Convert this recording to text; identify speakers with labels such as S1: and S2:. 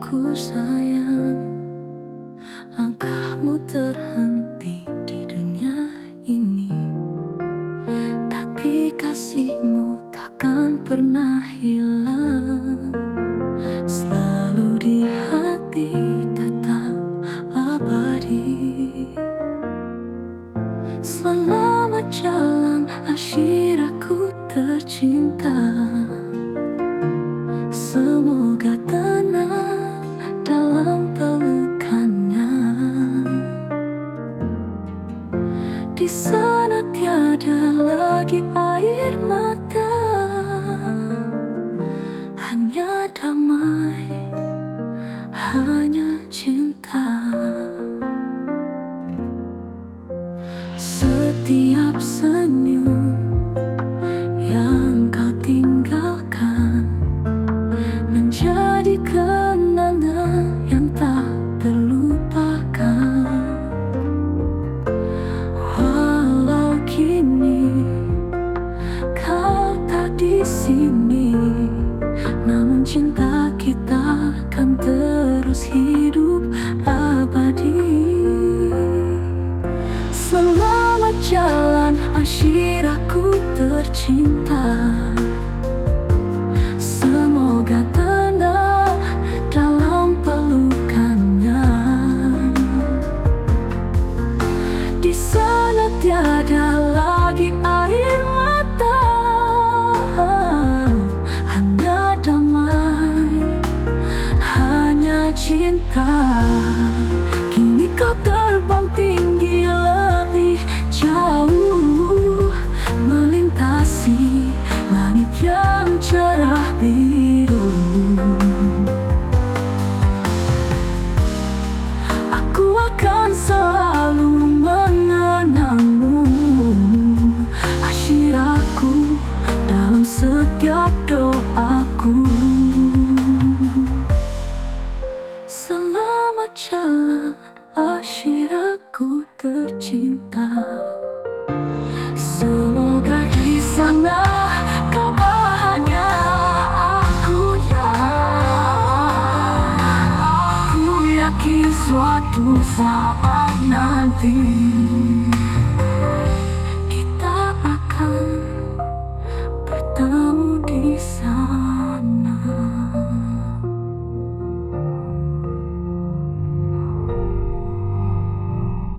S1: Aku sayang, langkahmu terhenti di dunia ini, tapi kasihmu takkan pernah hilang. Selalu di hati, tetap abadi. Selamat jalan Ashiraku tercinta. Semoga tenang dalam pelukannya. Di sana tiada lagi air mata, hanya damai, hanya cinta. Setiap senyum yang kau tinggalkan menjadi kenangan yang tak terlupakan. Walau kini kau tak di sini, namun cinta kita akan terus hidup abadi. Selamat jalan Ashiraku tercinta. Semoga tenang dalam pelukannya. Di sana tiada lagi air mata, hanya damai, hanya cinta. Kini kau terbang tinggi lebih jauh, melintasi langit yang cerah biru. Aku akan selalu mengenangmu, Ashiraku, dalam setiap doaku. Selamat jalan Ashiraku tercinta. Semoga di sana kau bahagia. Aku yakin suatu saat nanti